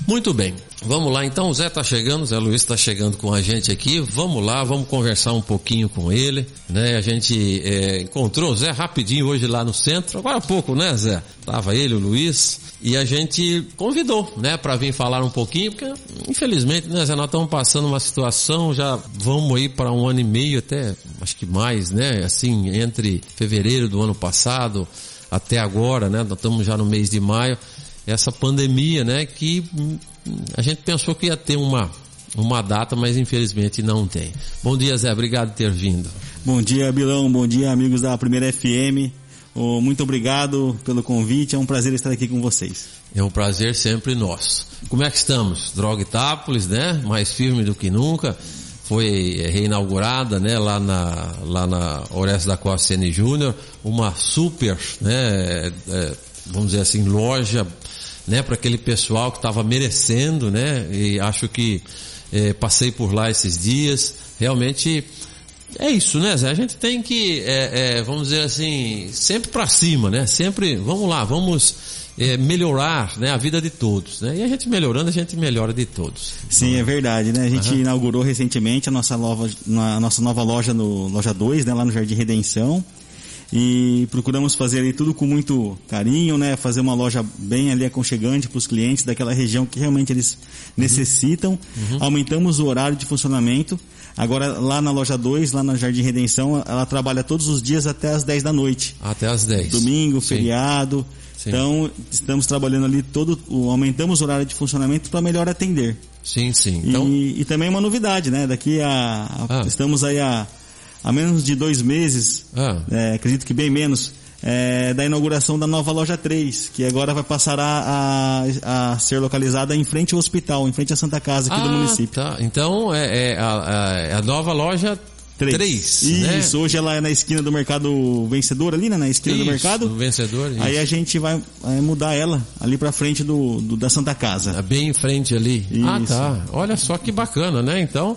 Muito bem, vamos lá então, o Zé tá chegando, o Zé Luiz tá chegando com a gente aqui, vamos lá, vamos conversar um pouquinho com ele, né? A gente encontrou o Zé rapidinho hoje lá no centro, agora há pouco, né, Zé? Tava ele, o Luiz, e a gente convidou, né, para vir falar um pouquinho, porque infelizmente, né, Zé, nós estamos passando uma situação, já vamos aí para 1 ano e meio, até acho que mais, né, assim, entre fevereiro do ano passado até agora, né, nós estamos já no mês de maio, essa pandemia, né, que a gente pensou que ia ter uma data, mas infelizmente não tem. Bom dia, Zé, obrigado por ter vindo. Bom dia, Bilão, bom dia, amigos da Primeira FM. Muito obrigado pelo convite, é um prazer estar aqui com vocês. É um prazer sempre nosso. Como é que estamos? Droga Itápolis, né, mais firme do que nunca. Foi reinaugurada, né, lá na Orestes da Costa Ceni Júnior, uma super, né, vamos dizer assim, loja, né, para aquele pessoal que estava merecendo, né, e acho que passei por lá esses dias, realmente é isso, né, Zé? A gente tem que, vamos dizer assim, sempre para cima, né, sempre, vamos lá, vamos melhorar, né, a vida de todos, né, e a gente melhorando, a gente melhora de todos. Sim, é verdade, né, a gente inaugurou recentemente a nossa nova loja no Loja 2, né, lá no Jardim Redenção. E procuramos fazer ali tudo com muito carinho, né? Fazer uma loja bem ali aconchegante para os clientes daquela região que realmente eles necessitam. Aumentamos o horário de funcionamento. Agora lá na Loja 2, lá no Jardim Redenção, ela trabalha todos os dias até as 10 da noite. Até as 10. Domingo, Sim. Feriado. Sim. Então estamos trabalhando ali aumentamos o horário de funcionamento para melhor atender. Sim, sim. Então... E também uma novidade, né? Daqui estamos aí há menos de 2 meses, acredito que bem menos, da inauguração da nova Loja 3, que agora vai passar a ser localizada em frente ao hospital, em frente à Santa Casa aqui do município. Tá. Então a nova Loja 3, né? Isso, hoje ela é na esquina do Mercado Vencedor ali, né? Na esquina do mercado. Do Vencedor, isso. Aí a gente vai mudar ela ali pra frente da Santa Casa. Bem em frente ali. Isso. Ah, tá. Olha só que bacana, né? Então,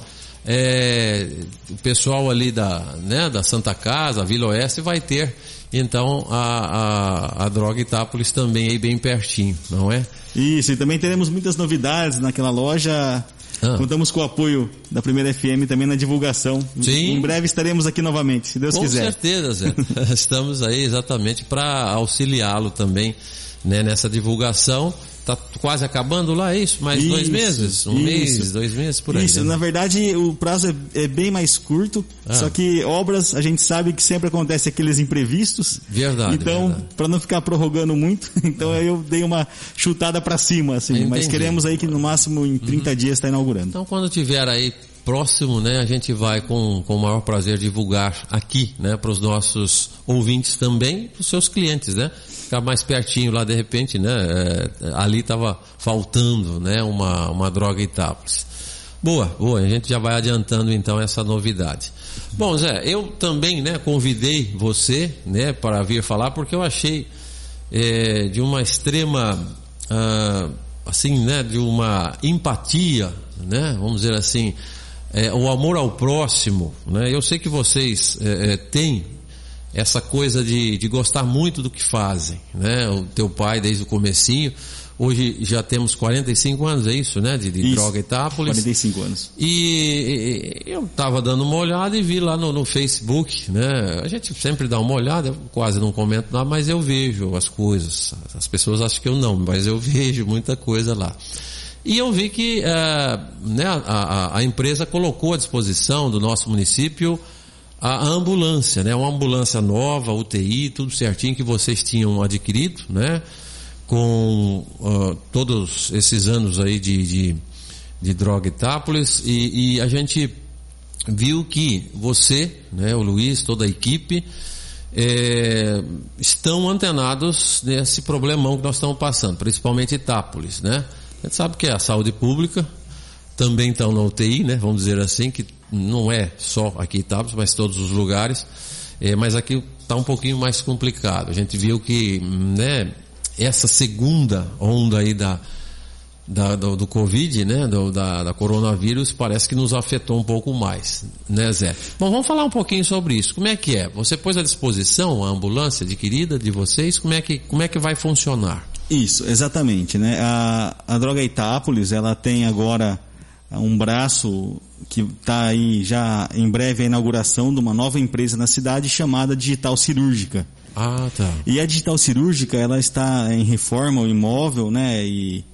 o pessoal ali da Santa Casa, a Vila Oeste, vai ter então a Droga Itápolis também aí bem pertinho, não é? Isso, e também teremos muitas novidades naquela loja. Contamos com o apoio da Primeira FM também na divulgação. Sim. Em breve estaremos aqui novamente, se Deus quiser. Com certeza, Zé. Estamos aí exatamente para auxiliá-lo também, né, nessa divulgação. Tá quase acabando lá, é isso? Mais 2 meses? Mês, 2 meses, por aí. Isso, né? Na verdade o prazo é bem mais curto, só que obras, a gente sabe que sempre acontece aqueles imprevistos. Verdade. Então, para não ficar prorrogando muito, então eu dei uma chutada para cima, assim. Entendi. Mas queremos aí que no máximo em 30 dias está inaugurando. Então quando tiver aí próximo, né, a gente vai com o maior prazer divulgar aqui, né, para os nossos ouvintes também, para os seus clientes, né? Ficar mais pertinho lá de repente, né? Ali estava faltando, né? Uma Droga Itápolis. Boa, a gente já vai adiantando então essa novidade. Bom, Zé, eu também, né, convidei você, né, para vir falar porque eu achei de uma extrema, assim, né, de uma empatia, né? Vamos dizer assim, o amor ao próximo, né? Eu sei que vocês têm essa coisa de gostar muito do que fazem, né? O teu pai desde o comecinho, hoje já temos 45 anos, é isso, né? De Droga Itápolis. 45 anos. E eu estava dando uma olhada e vi lá no Facebook, né? A gente sempre dá uma olhada, eu quase não comento nada, mas eu vejo as coisas. As pessoas acham que eu não, mas eu vejo muita coisa lá. E eu vi que né, a empresa colocou à disposição do nosso município a ambulância, né? Uma ambulância nova, UTI, tudo certinho que vocês tinham adquirido, né? Com todos esses anos aí de Droga Itápolis e a gente viu que você, né, o Luiz, toda a equipe, estão antenados nesse problemão que nós estamos passando, principalmente Itápolis, né? A gente sabe que é a saúde pública, também estão na UTI, né? Vamos dizer assim, que não é só aqui em Itápolis, mas todos os lugares, mas aqui está um pouquinho mais complicado. A gente viu que, né, essa segunda onda aí do Covid, né, da coronavírus, parece que nos afetou um pouco mais, né, Zé? Bom, vamos falar um pouquinho sobre isso. Como é que é? Você pôs à disposição a ambulância adquirida de vocês? Como é que vai funcionar? Isso, exatamente, né? A Droga Itápolis, ela tem agora um braço que está aí já em breve a inauguração de uma nova empresa na cidade chamada Digital Cirúrgica. Ah, tá. E a Digital Cirúrgica, ela está em reforma, o imóvel, né?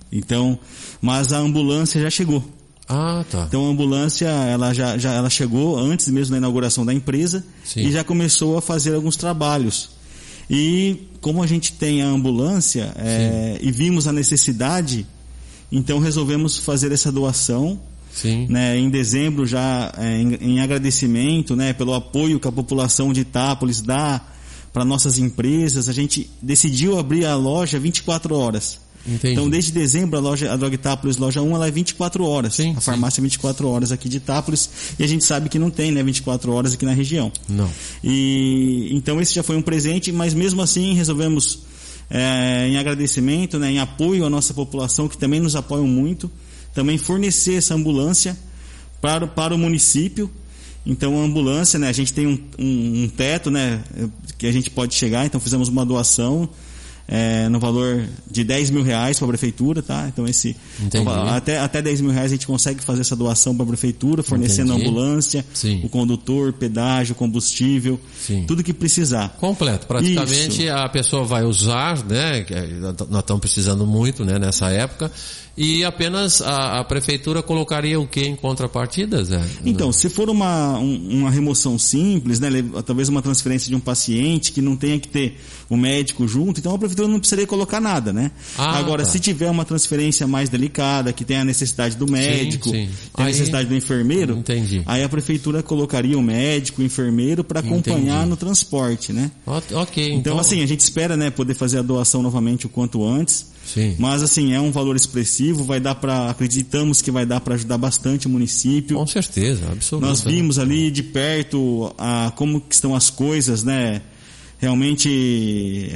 Mas a ambulância já chegou. Ah, tá. Então a ambulância, ela chegou antes mesmo da inauguração da empresa. Sim. E já começou a fazer alguns trabalhos. E como a gente tem a ambulância e vimos a necessidade, então resolvemos fazer essa doação. Sim. Né, em dezembro já em agradecimento, né, pelo apoio que a população de Itápolis dá para nossas empresas. A gente decidiu abrir a loja 24 horas. Entendi. Então desde dezembro a Droga Itápolis loja 1 ela é 24 horas. Sim, a farmácia é 24 horas aqui de Itápolis, e a gente sabe que não tem, né, 24 horas aqui na região. Não. E então esse já foi um presente, mas mesmo assim resolvemos em agradecimento, né, em apoio à nossa população, que também nos apoiam muito, também fornecer essa ambulância para o município. Então a ambulância, né, a gente tem um teto, né, que a gente pode chegar, então fizemos uma doação no valor de R$10 mil para a prefeitura, tá? Então até R$10 mil a gente consegue fazer essa doação para a prefeitura, fornecendo a ambulância, Sim. o condutor, pedágio, combustível, Sim. tudo que precisar. Completo, praticamente. Isso. A pessoa vai usar, né? Nós estamos precisando muito, né, nessa época. E apenas a prefeitura colocaria o que em contrapartida, Zé? Então, se for uma remoção simples, né, talvez uma transferência de um paciente que não tenha que ter o médico junto, então a prefeitura não precisaria colocar nada, né? Agora, se tiver uma transferência mais delicada, que tem a necessidade do médico, tem a necessidade do enfermeiro, entendi. Aí a prefeitura colocaria o médico, o enfermeiro para acompanhar no transporte, né? Ok. Então, assim, a gente espera, né, poder fazer a doação novamente o quanto antes. Sim. Mas assim, é um valor expressivo, acreditamos que vai dar para ajudar bastante o município. Com certeza, absolutamente. Nós vimos ali de perto como que estão as coisas, né? Realmente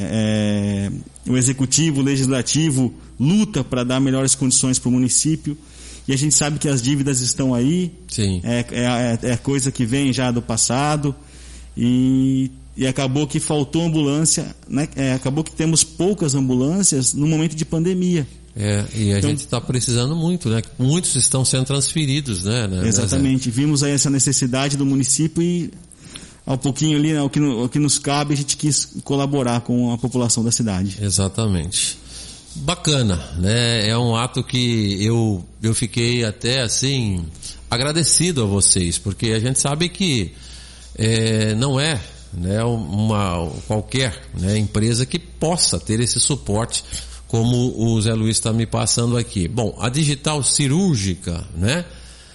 o executivo, o legislativo luta para dar melhores condições para o município, e a gente sabe que as dívidas estão aí. Sim. É coisa que vem já do passado, e acabou que faltou ambulância, né? Acabou que temos poucas ambulâncias no momento de pandemia. E a gente está precisando muito, né? Muitos estão sendo transferidos, né? Exatamente. Vimos aí essa necessidade do município e ao pouquinho ali, né, o que nos cabe, a gente quis colaborar com a população da cidade. Exatamente. Bacana, né? É um ato que eu fiquei até assim agradecido a vocês, porque a gente sabe que não é, né, uma qualquer, né, empresa que possa ter esse suporte como o Zé Luiz está me passando aqui. Bom, a Digital Cirúrgica, né?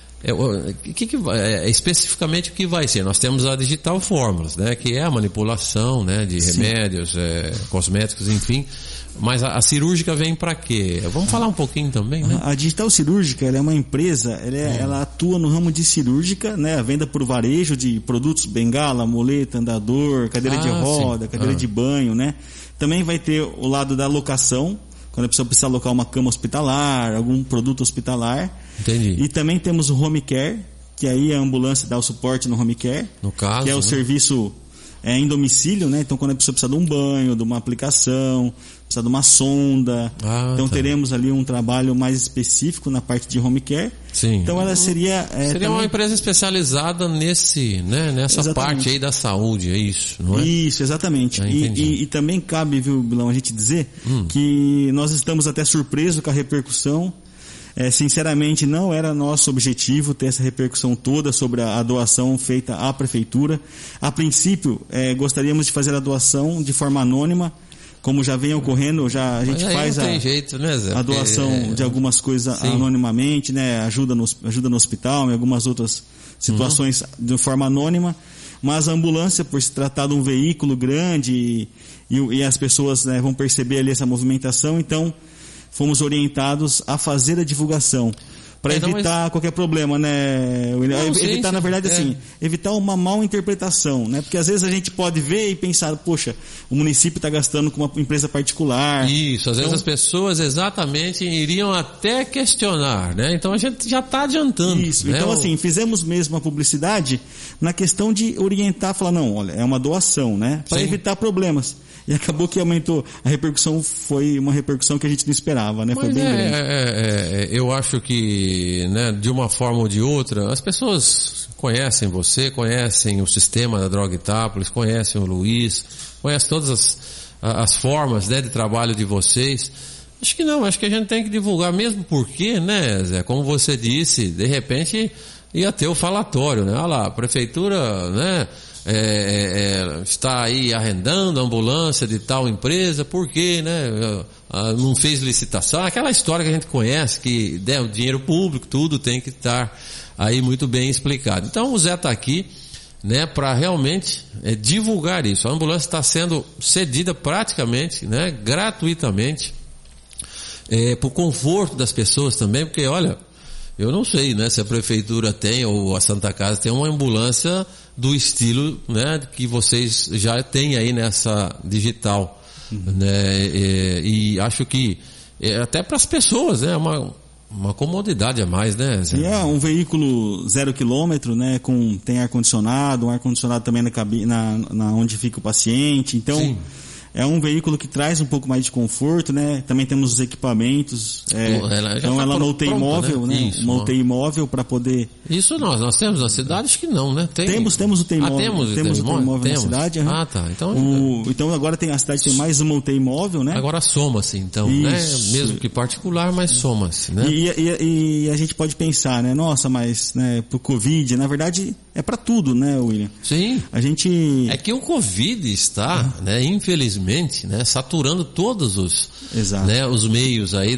Especificamente o que vai ser? Nós temos a Digital Fórmulas, né? Que é a manipulação, né, de remédios, cosméticos, enfim. Mas a cirúrgica vem para quê? Vamos falar um pouquinho também, né? A Digital Cirúrgica, ela é uma empresa, ela atua no ramo de cirúrgica, né? A venda por varejo de produtos, bengala, muleta, andador, cadeira de roda, cadeira de banho, né? Também vai ter o lado da locação, quando a pessoa precisa alocar uma cama hospitalar, algum produto hospitalar. Entendi. E também temos o home care, que aí a ambulância dá o suporte no home care, no caso, que é o serviço em domicílio, né? Então quando a pessoa precisa de um banho, de uma aplicação, precisa de uma sonda, então teremos ali um trabalho mais específico na parte de home care. Sim. Então ela seria também uma empresa especializada nessa parte aí da saúde, é isso, não é? Isso, exatamente. E também cabe, viu, Bilão, a gente dizer que nós estamos até surpresos com a repercussão. Sinceramente, não era nosso objetivo ter essa repercussão toda sobre a doação feita à prefeitura. A princípio, gostaríamos de fazer a doação de forma anônima, como já vem ocorrendo, a gente faz a doação de algumas coisas anonimamente, né? Ajuda no hospital, em algumas outras situações de forma anônima. Mas a ambulância, por se tratar de um veículo grande e as pessoas, né, vão perceber ali essa movimentação, então fomos orientados a fazer a divulgação para evitar qualquer problema, né? Evitar, na verdade, evitar uma mal interpretação, né? Porque às vezes a gente pode ver e pensar, poxa, o município está gastando com uma empresa particular. Isso, às vezes as pessoas exatamente iriam até questionar, né? Então a gente já está adiantando. Isso, né? Então assim, fizemos mesmo a publicidade na questão de orientar, falar, não, olha, é uma doação, né? Para evitar problemas. E acabou que aumentou. A repercussão foi uma repercussão que a gente não esperava, né? Foi bem grande. Eu acho que, né, de uma forma ou de outra, as pessoas conhecem você, conhecem o sistema da Droga Itápolis, conhecem o Luiz, conhecem todas as formas, né, de trabalho de vocês. Acho que não, acho que a gente tem que divulgar mesmo porque, né, Zé, como você disse, de repente ia ter o falatório, né? Olha lá, a prefeitura, né, está aí arrendando a ambulância de tal empresa, por quê, né? Não fez licitação, aquela história que a gente conhece, que o dinheiro público, tudo tem que estar aí muito bem explicado. Então o Zé está aqui, né, para realmente divulgar isso. A ambulância está sendo cedida praticamente, né, gratuitamente, para o conforto das pessoas também, porque olha, eu não sei, né, se a prefeitura tem ou a Santa Casa tem uma ambulância do estilo, né, que vocês já têm aí nessa digital, né, e acho que até para as pessoas, né, uma comodidade a mais, né, Zé? E é um veículo 0 km, né, tem ar-condicionado, um ar-condicionado também na cabine, na onde fica o paciente, então sim. É um veículo que traz um pouco mais de conforto, né? Também temos os equipamentos. Então ela uma UTI móvel, né? Isso, uma UTI móvel para poder... Isso nós temos na cidade? Acho que não, né? Temos UTI móvel. Temos UTI móvel na cidade. Ah, tá. Então agora a cidade tem mais uma UTI móvel, né? Agora soma-se, então, isso, né? Mesmo que particular, mas soma-se, né? E a gente pode pensar, né? Nossa, mas, né, pro Covid, na verdade, é para tudo, né, William? Sim. É que o Covid está, né, infelizmente, né, saturando todos os, né, os meios aí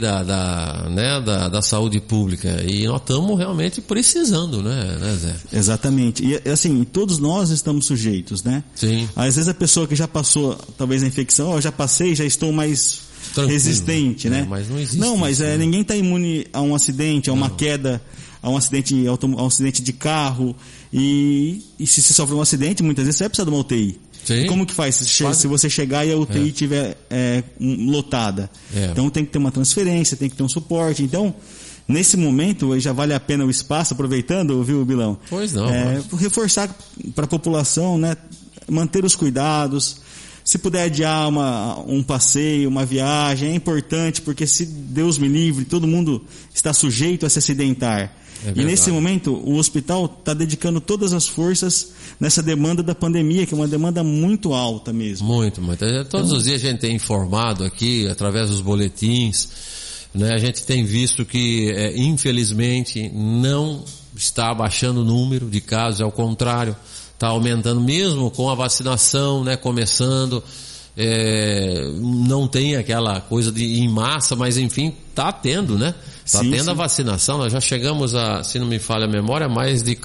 da saúde pública, e nós estamos realmente precisando, né, Zé? Exatamente. E assim, todos nós estamos sujeitos, né? Sim. Às vezes a pessoa que já passou talvez a infecção, eu já passei, já estou mais tranquilo, resistente, né? Mas não existe. Não, mas ninguém está imune a um acidente, a uma queda, a um acidente de carro, e se você sofre um acidente, muitas vezes você vai precisar de uma UTI. Sim. Como que faz se você chegar e a UTI estiver lotada? Então tem que ter uma transferência, tem que ter um suporte. Então, nesse momento, já vale a pena o espaço, aproveitando, viu, Bilão? Pois não. Reforçar para a população, né, manter os cuidados. Se puder adiar um passeio, uma viagem, é importante, porque se Deus me livre, todo mundo está sujeito a se acidentar. E nesse momento, o hospital está dedicando todas as forças nessa demanda da pandemia, que é uma demanda muito alta mesmo. Muito. Todos os dias a gente tem informado aqui, através dos boletins, né? A gente tem visto que, infelizmente, não está abaixando o número de casos, ao contrário, está aumentando mesmo com a vacinação, né, começando. Não tem aquela coisa de ir em massa, mas enfim, está tendo, né? Está tendo sim. A vacinação. Nós já chegamos a, se não me falha a memória, mais de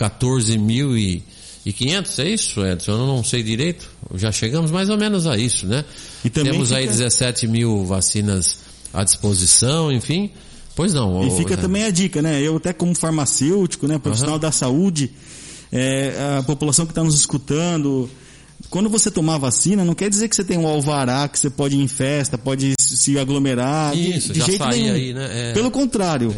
14.500, é isso, Edson? Eu não sei direito. Já chegamos mais ou menos a isso, né? E temos aí 17 mil vacinas à disposição, enfim. Pois não. E fica também a dica, né? Eu até como farmacêutico, né, profissional da saúde, a população que está nos escutando, quando você tomar vacina, não quer dizer que você tem um alvará, que você pode ir em festa, pode se aglomerar. Isso, de já jeito nenhum. Aí, né? Pelo contrário,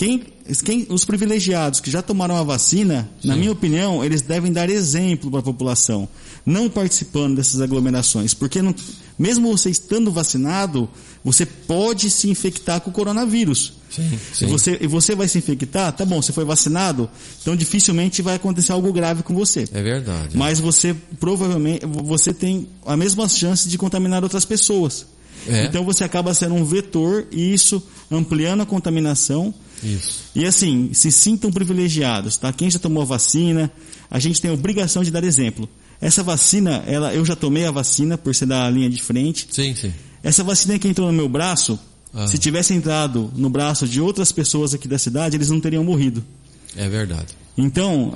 os privilegiados que já tomaram a vacina, sim, na minha opinião, eles devem dar exemplo para a população, não participando dessas aglomerações, porque mesmo você estando vacinado, você pode se infectar com o coronavírus. Sim. E você vai se infectar, tá bom, você foi vacinado, então dificilmente vai acontecer algo grave com você. É verdade. Mas você provavelmente, você tem a mesma chance de contaminar outras pessoas. Então você acaba sendo um vetor, e isso ampliando a contaminação. Isso. E assim, se sintam privilegiados, tá? Quem já tomou a vacina, a gente tem a obrigação de dar exemplo. Essa vacina, eu já tomei a vacina por ser da linha de frente. Sim. Essa vacina que entrou no meu braço, se tivesse entrado no braço de outras pessoas aqui da cidade, eles não teriam morrido. É verdade. Então,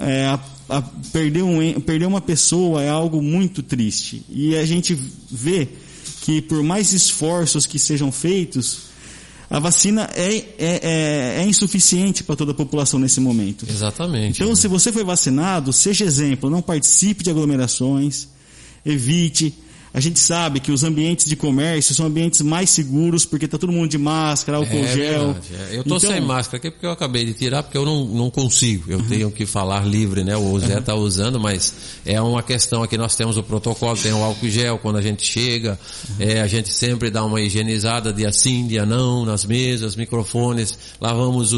perder uma pessoa é algo muito triste. E a gente vê que por mais esforços que sejam feitos, a vacina é insuficiente para toda a população nesse momento. Exatamente. Então, se você foi vacinado, seja exemplo, não participe de aglomerações, evite. A gente sabe que os ambientes de comércio são ambientes mais seguros, porque está todo mundo de máscara, álcool gel. Eu estou sem máscara aqui porque eu acabei de tirar, porque eu não consigo. Eu tenho que falar livre, né? O Zé está usando, mas é uma questão aqui, nós temos o protocolo, tem o álcool gel quando a gente chega, a gente sempre dá uma higienizada dia sim, dia não, nas mesas, microfones, lavamos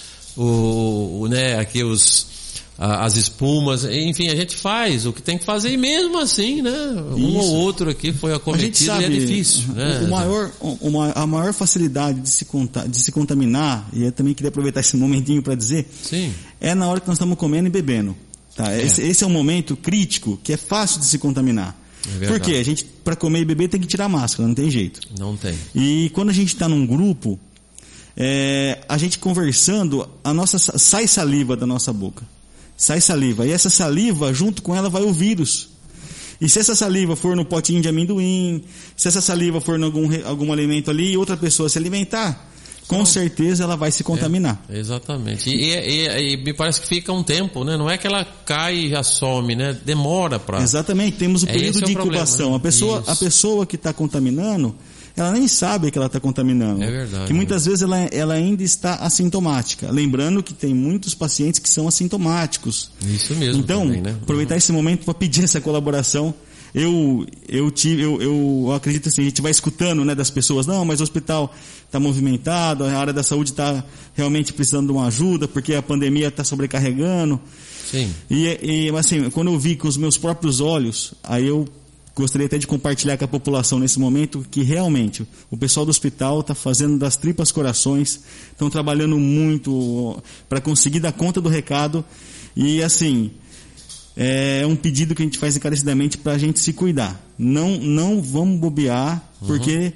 as espumas, enfim, a gente faz o que tem que fazer e mesmo assim, né? Um ou outro aqui foi acometido e é difícil, né? A maior facilidade de se contaminar, e eu também queria aproveitar esse momentinho para dizer, sim, é na hora que nós estamos comendo e bebendo. Tá? Esse é um momento crítico que é fácil de se contaminar. Porque a gente, para comer e beber, tem que tirar a máscara, não tem jeito. Não tem. E quando a gente está num grupo, a gente conversando, sai saliva da nossa boca. Sai saliva. E essa saliva, junto com ela, vai o vírus. E se essa saliva for no potinho de amendoim, se essa saliva for em algum alimento ali e outra pessoa se alimentar, com certeza ela vai se contaminar. Exatamente. E me parece que fica um tempo, né? Não é que ela cai e já some, né? Demora para... Exatamente. Temos o período de incubação. Problema, né? A pessoa que está contaminando, ela nem sabe que ela está contaminando. É verdade. Que muitas vezes ela ainda está assintomática.Lembrando que tem muitos pacientes que são assintomáticos. Isso mesmo. Então, também, né? Aproveitar esse momento para pedir essa colaboração. Eu acredito assim, a gente vai escutando, né, das pessoas, não, mas o hospital está movimentado, a área da saúde está realmente precisando de uma ajuda, porque a pandemia está sobrecarregando. Sim. E assim, quando eu vi com os meus próprios olhos, aí eu gostaria até de compartilhar com a população nesse momento que realmente o pessoal do hospital está fazendo das tripas corações, estão trabalhando muito para conseguir dar conta do recado. E assim, é um pedido que a gente faz encarecidamente para a gente se cuidar. Não vamos bobear, porque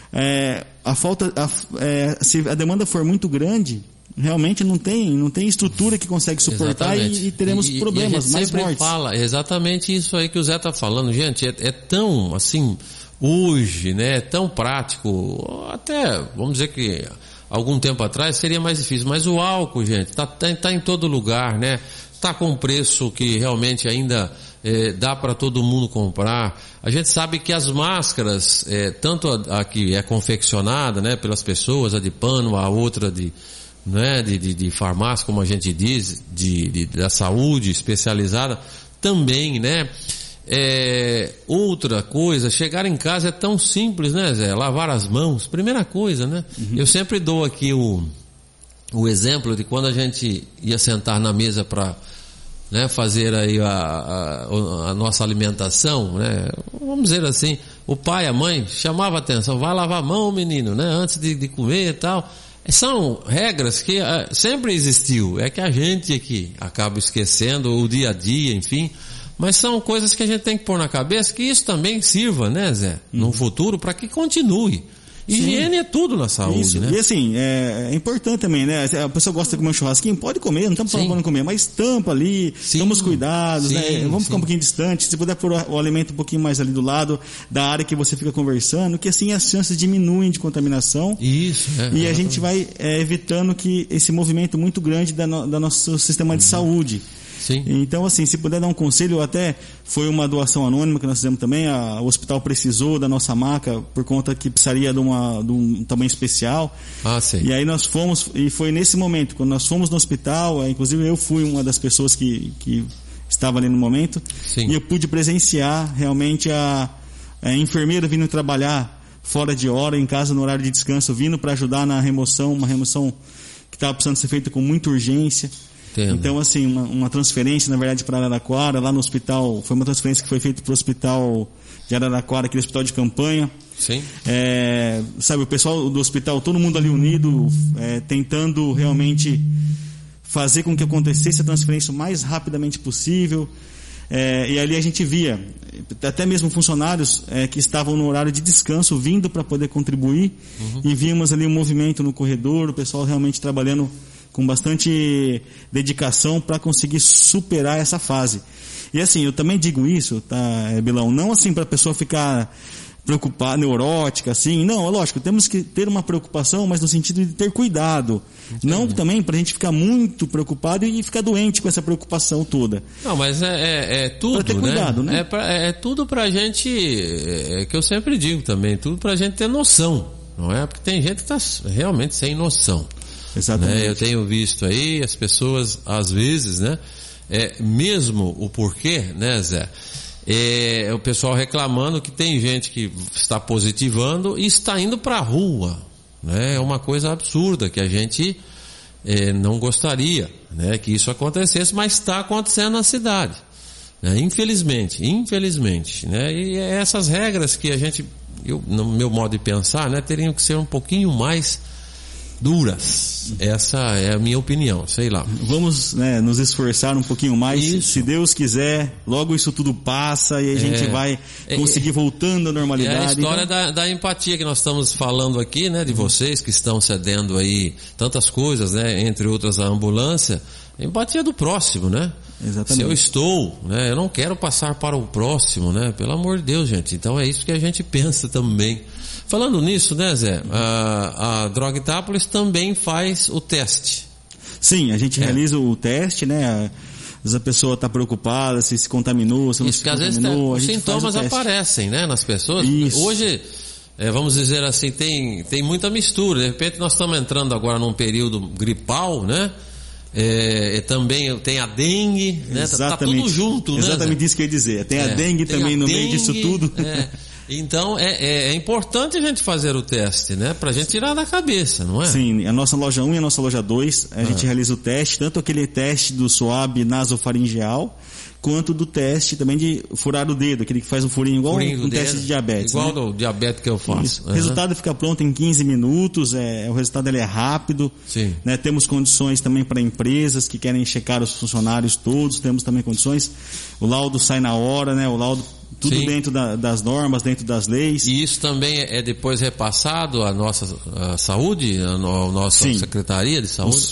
se a demanda for muito grande, realmente não tem estrutura que consegue suportar e teremos problemas, mais mortes. Fala exatamente isso aí que o Zé está falando, gente, é tão assim, hoje, né, tão prático, até, vamos dizer que algum tempo atrás seria mais difícil, mas o álcool, gente, tá em todo lugar, né, tá com um preço que realmente ainda dá para todo mundo comprar. A gente sabe que as máscaras, tanto a que é confeccionada, né, pelas pessoas, a de pano, a outra de farmácia, como a gente diz, da saúde especializada, também, né? Outra coisa, chegar em casa é tão simples, né, Zé? Lavar as mãos, primeira coisa, né? Eu sempre dou aqui o exemplo de quando a gente ia sentar na mesa para, né, fazer aí a nossa alimentação, né? Vamos dizer assim, o pai, a mãe chamava a atenção, vai lavar a mão, menino, né? Antes de comer e tal. São regras que sempre existiu, é que a gente aqui acaba esquecendo o dia a dia, enfim, mas são coisas que a gente tem que pôr na cabeça, que isso também sirva, né, Zé, no futuro, para que continue. Higiene é tudo na saúde, isso, né? E assim, é importante também, né? A pessoa gosta de comer um churrasquinho, pode comer, não estamos falando para não comer, mas tampa ali, tomamos cuidados, né? Vamos ficar um pouquinho distante, se puder pôr o alimento um pouquinho mais ali do lado da área que você fica conversando, que assim as chances diminuem de contaminação. Isso, e a gente vai evitando que esse movimento muito grande da nosso sistema de saúde. Sim. Então, assim, se puder dar um conselho, até foi uma doação anônima que nós fizemos também, o hospital precisou da nossa maca por conta que precisaria de um tamanho especial. Sim. E aí nós fomos, e foi nesse momento, quando nós fomos no hospital, inclusive eu fui uma das pessoas que estava ali no momento, sim, e eu pude presenciar realmente a enfermeira vindo trabalhar fora de hora, em casa, no horário de descanso, vindo para ajudar na remoção, uma remoção que estava precisando ser feita com muita urgência. Entendo. Então, assim, uma transferência, na verdade, para Araraquara, lá no hospital, foi uma transferência que foi feita para o hospital de Araraquara, aquele hospital de campanha. Sim. Sabe, o pessoal do hospital, todo mundo ali unido, tentando realmente fazer com que acontecesse a transferência o mais rapidamente possível. E ali a gente via, até mesmo funcionários que estavam no horário de descanso, vindo para poder contribuir, e víamos ali um movimento no corredor, o pessoal realmente trabalhando com bastante dedicação para conseguir superar essa fase. E assim, eu também digo isso, tá, Bilão? Não assim para a pessoa ficar preocupada, neurótica, assim. Não, é lógico, temos que ter uma preocupação, mas no sentido de ter cuidado. Entendi. Não também pra gente ficar muito preocupado e ficar doente com essa preocupação toda. Não, mas é tudo, pra ter cuidado, né? É tudo pra gente, que eu sempre digo também, tudo pra gente ter noção, não é? Porque tem gente que tá realmente sem noção. Exatamente. Né? Eu tenho visto aí as pessoas, às vezes, né? Mesmo o porquê, né, Zé? O pessoal reclamando que tem gente que está positivando e está indo para a rua, né? É uma coisa absurda que a gente não gostaria, né, que isso acontecesse, mas está acontecendo na cidade, né? Infelizmente, né? E essas regras que no meu modo de pensar, né, teriam que ser um pouquinho mais duras. Essa é a minha opinião, sei lá. Vamos, né, nos esforçar um pouquinho mais. Isso. Se Deus quiser, logo isso tudo passa e a gente vai conseguir voltando à normalidade. É a história da empatia que nós estamos falando aqui, né, de vocês que estão cedendo aí tantas coisas, né, entre outras a ambulância. Empatia do próximo, né? Exatamente. Se eu estou, né, eu não quero passar para o próximo, né? Pelo amor de Deus, gente. Então é isso que a gente pensa também. Falando nisso, né, Zé, a Drogtápolis também faz o teste. Sim, a gente realiza o teste, né? Às vezes a pessoa está preocupada, se contaminou, se não se contaminou. Os sintomas aparecem, né, nas pessoas. Isso. Hoje, vamos dizer assim, tem muita mistura. De repente nós estamos entrando agora num período gripal, né? Também tem a dengue, né? Tá tudo junto, né? Exatamente isso que eu ia dizer. Tem a dengue também no meio disso tudo. Então é importante a gente fazer o teste, né? Pra gente tirar da cabeça, não é? Sim, a nossa loja 1 e a nossa loja 2, a gente realiza o teste, tanto aquele teste do swab nasofaringeal, quanto do teste também de furar o dedo, aquele que faz um furinho igual um teste de diabetes. Igual né? do diabetes que eu faço. O resultado fica pronto em 15 minutos, o resultado ele é rápido. Sim. Né? Temos condições também para empresas que querem checar os funcionários todos, temos também condições. O laudo sai na hora, né? O laudo tudo Sim. dentro das normas, dentro das leis. E isso também é depois repassado à nossa saúde, à nossa Sim. Secretaria de Saúde?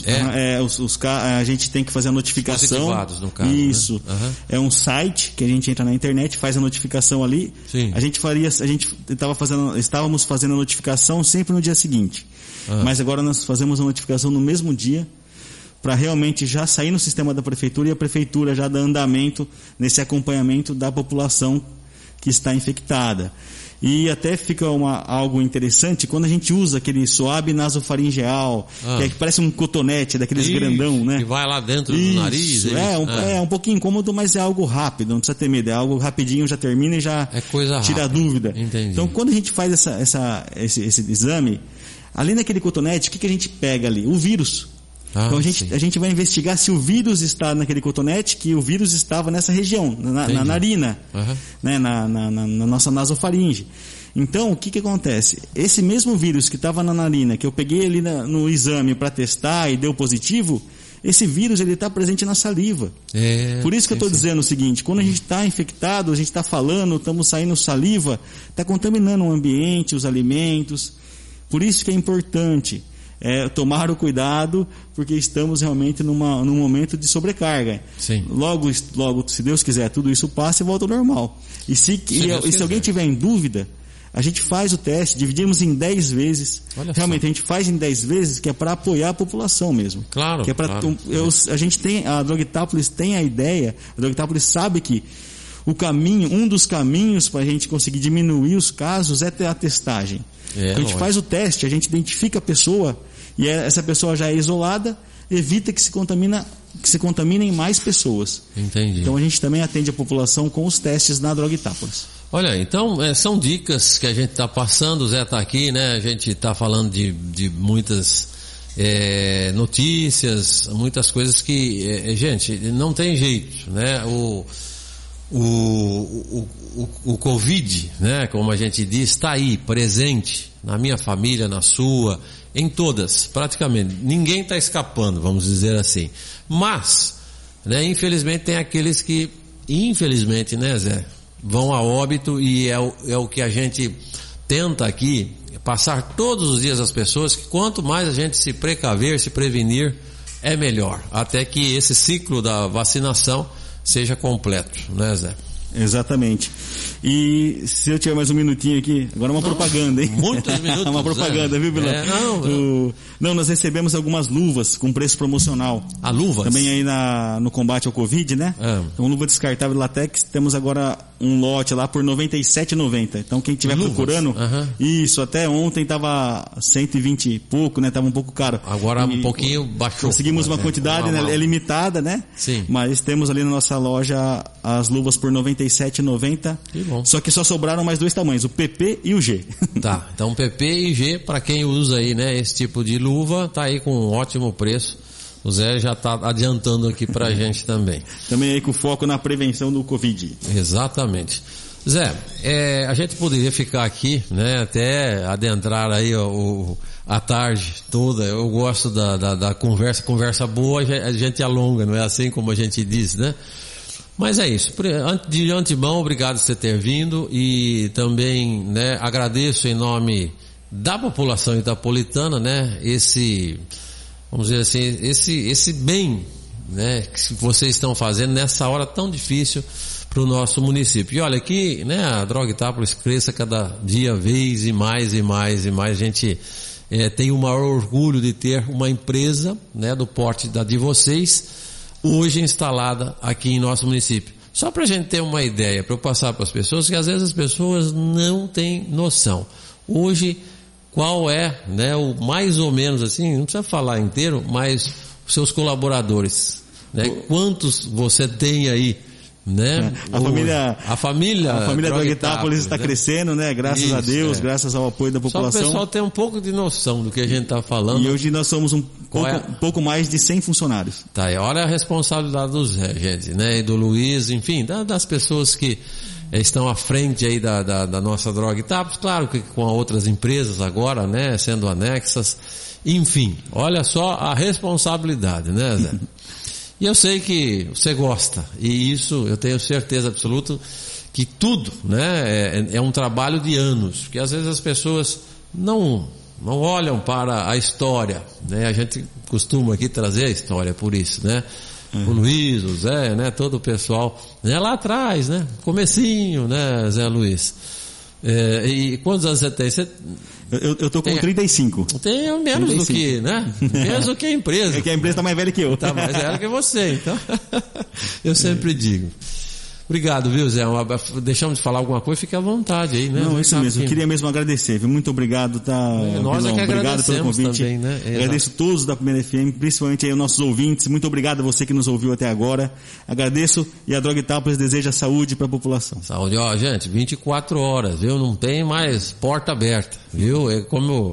A gente tem que fazer a notificação. Positivados, no caso. Isso. Né? É um site que a gente entra na internet, faz a notificação ali. Sim. Estávamos fazendo a notificação sempre no dia seguinte. Mas agora nós fazemos a notificação no mesmo dia, para realmente já sair no sistema da prefeitura e a prefeitura já dar andamento nesse acompanhamento da população que está infectada. E até fica algo interessante quando a gente usa aquele swab nasofaringeal, que parece um cotonete daqueles grandão, né? Que vai lá dentro do nariz. É um pouquinho incômodo, mas é algo rápido, não precisa ter medo, é algo rapidinho, já termina e já tira a dúvida. Entendi. Então quando a gente faz esse exame, ali naquele cotonete, o que a gente pega ali? O vírus. Então a gente vai investigar se o vírus está naquele cotonete, que o vírus estava nessa região, na narina, né, na nossa nasofaringe. Então o que acontece? Esse mesmo vírus que estava na narina, que eu peguei ali no exame para testar e deu positivo, esse vírus ele está presente na saliva. Por isso que eu estou dizendo o seguinte: quando a gente está infectado, a gente está falando, estamos saindo saliva, está contaminando o ambiente, os alimentos. Por isso que é importante tomar o cuidado, porque estamos realmente num momento de sobrecarga. Sim. Logo, se Deus quiser, tudo isso passa e volta ao normal. E se alguém tiver em dúvida, a gente faz o teste, dividimos em 10 vezes. Realmente, a gente faz em 10 vezes, que é para apoiar a população mesmo. Claro. Que é pra, a Drogtápolis tem a ideia, a Drogtápolis sabe que um dos caminhos para a gente conseguir diminuir os casos é ter a testagem. Quando a gente faz o teste, a gente identifica a pessoa e essa pessoa já é isolada, evita que se contaminem mais pessoas. Entendi. Então a gente também atende a população com os testes na Drogtápolis. Olha, então são dicas que a gente está passando, o Zé está aqui, né? A gente está falando de muitas notícias, muitas coisas que, gente, não tem jeito, né? O Covid, né, como a gente diz, está aí, presente, na minha família, na sua, em todas, praticamente. Ninguém está escapando, vamos dizer assim. Mas, né, infelizmente tem aqueles que, infelizmente, né, Zé, vão a óbito, e é o que a gente tenta aqui, passar todos os dias às pessoas, que quanto mais a gente se precaver, se prevenir, é melhor. Até que esse ciclo da vacinação seja completo, né, Zé? Exatamente. E se eu tiver mais um minutinho aqui, agora uma propaganda, hein? Muitos minutos. Uma propaganda, viu, Bilão? Não, nós recebemos algumas luvas com preço promocional. Luvas? Também aí no combate ao Covid, né? Então, luva descartável de latex, temos agora um lote lá por R$ 97,90. Então, quem estiver procurando, isso, até ontem tava 120 e pouco, né? Tava um pouco caro. Agora um pouquinho baixou. Conseguimos uma quantidade, né? É limitada, né? Sim. Mas temos ali na nossa loja as luvas por R$ 97,90. Só que só sobraram mais 2 tamanhos, o PP e o G. Tá, então PP e G, para quem usa aí, né, esse tipo de luva, tá aí com um ótimo preço. O Zé já tá adiantando aqui pra gente também. Também aí com foco na prevenção do Covid. Exatamente. Zé, a gente poderia ficar aqui, né, até adentrar aí a tarde toda. Eu gosto da conversa boa, a gente alonga, não é assim como a gente diz, né? Mas é isso. De antemão, obrigado por você ter vindo e também, né, agradeço em nome da população itapolitana, né, vamos dizer assim, esse bem, né, que vocês estão fazendo nessa hora tão difícil para o nosso município. E olha aqui, né, a Droga Itápolis cresça cada dia, vez e mais e mais e mais. A gente tem o maior orgulho de ter uma empresa, né, do porte de vocês, hoje instalada aqui em nosso município. Só para a gente ter uma ideia, para eu passar para as pessoas, que às vezes as pessoas não têm noção. Hoje, qual é, né, o mais ou menos assim, não precisa falar inteiro, mas os seus colaboradores, né? Quantos você tem aí, né? A família Droga Itápolis está crescendo, né? Graças a Deus, graças ao apoio da população. Só o pessoal tem um pouco de noção do que a gente está falando. E hoje nós somos um pouco mais de 100 funcionários. Tá, e olha a responsabilidade do Zé, gente, né? E do Luiz, enfim, das pessoas que estão à frente aí da nossa Droga Itápolis, claro que com outras empresas agora, né? Sendo anexas, enfim, olha só a responsabilidade, né, Zé? E eu sei que você gosta, e isso eu tenho certeza absoluta que tudo, né, é um trabalho de anos, porque às vezes as pessoas não olham para a história, né, a gente costuma aqui trazer a história por isso, né, o Luiz, o Zé, né, todo o pessoal, né, lá atrás, né, comecinho, né, Zé Luiz. E quantos anos você tem? Eu tô com 35. Tem menos 35. Do que, né? Menos do que a empresa. É que a empresa tá mais velha que eu. Tá mais velha que você, então. Eu sempre digo. Obrigado, viu, Zé? Deixamos de falar alguma coisa, fique à vontade aí, né? Não, isso mesmo. Eu queria mesmo agradecer, viu? Muito obrigado, tá? Nós é que obrigado pelo convite. Também, né? Agradeço todos da Primeira FM, principalmente aí os nossos ouvintes. Muito obrigado a você que nos ouviu até agora. Agradeço e a Droga Itápolis deseja saúde para a população. Saúde, ó, gente, 24 horas, viu? Não tem mais porta aberta, viu? É como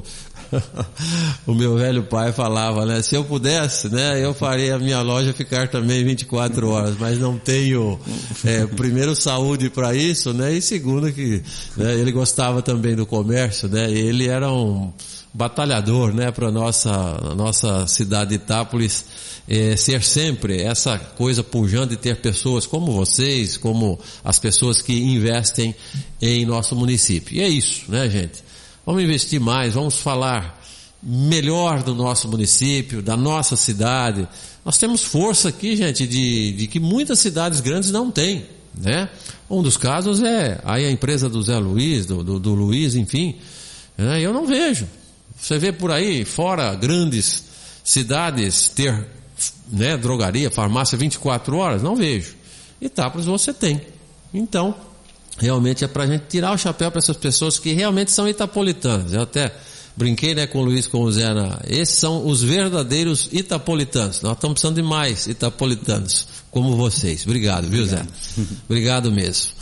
o meu velho pai falava, né? Se eu pudesse, né, eu faria a minha loja ficar também 24 horas, mas não tenho, primeiro, saúde para isso, né? E segundo que, né, ele gostava também do comércio, né? Ele era um batalhador, né, para nossa cidade de Itápolis, ser sempre essa coisa pujante de ter pessoas como vocês, como as pessoas que investem em nosso município. E é isso, né, gente? Vamos investir mais, vamos falar melhor do nosso município, da nossa cidade. Nós temos força aqui, gente, de que muitas cidades grandes não têm, né? Um dos casos é aí a empresa do Zé Luiz, do Luiz, enfim. Eu não vejo. Você vê por aí, fora grandes cidades, ter, né, drogaria, farmácia 24 horas, não vejo. Itápolis você tem. Então, realmente é pra gente tirar o chapéu para essas pessoas que realmente são itapolitanas. Eu até brinquei, né, com o Luiz, com o Zé, esses são os verdadeiros itapolitanos. Nós estamos precisando de mais itapolitanos como vocês. Obrigado, viu, Zé? Obrigado mesmo.